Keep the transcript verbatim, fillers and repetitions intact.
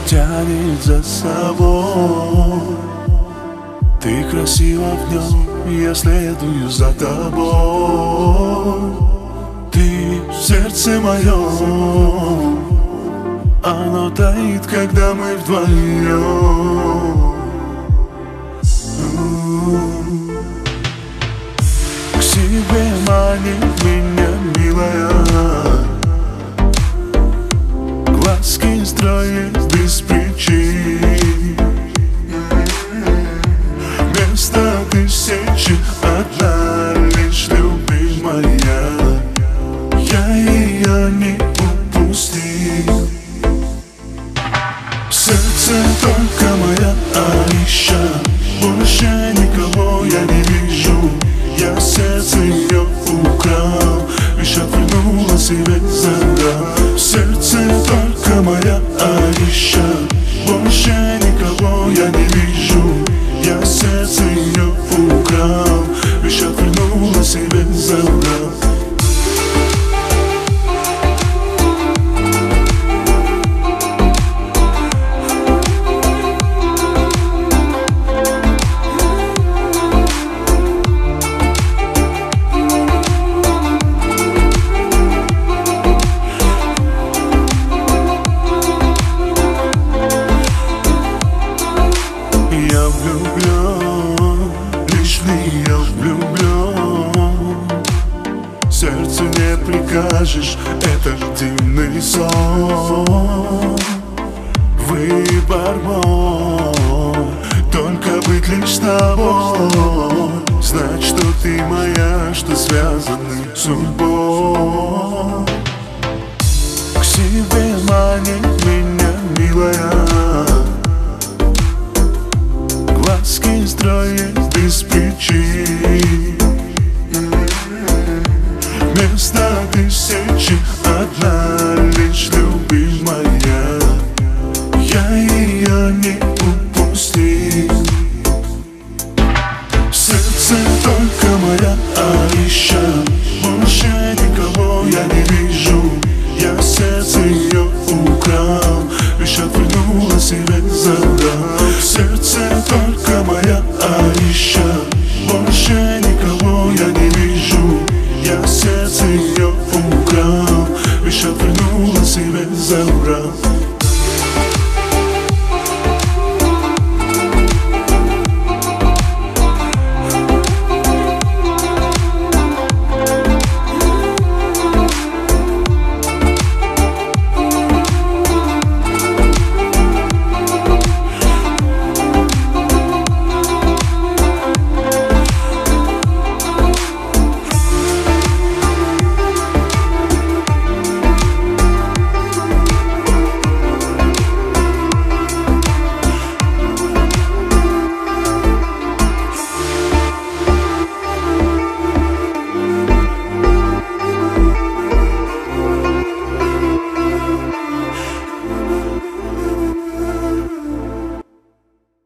тянет за собой. Ты красива в нем, я следую за тобой. Ты в сердце моем, оно таит, когда мы вдвоем. К себе манит меня, милая, глазки строит без причин. Вместо тысячи одна лишь любимая, я ее не упустил. В сердце только моя Аиша, больше никого я не вижу. Я сердце ее украл, лишь отвернула себе забрал. В сердце только моя Аиша, больше никого я не вижу. Я сердце ее украл, лишь отвернула себе забрал. Я влюблен, лишь в нее влюблен. Сердцу не прикажешь, это дивный сон. Выбор мой, только быть лишь с тобой. Знать, что ты моя, что связаны судьбой. К себе манит меня, милая, глазки строит без причин. Вместо тысячи одна лишь любимая, я ее не упустил. В сердце только моя Аиша, больше никого я не вижу. Я сердце ее украл, лишь отвернула себе забрал. В сердце только моя Аиша, больше никого я не вижу. Я сердце ее украл, лишь отвернула себе забрал.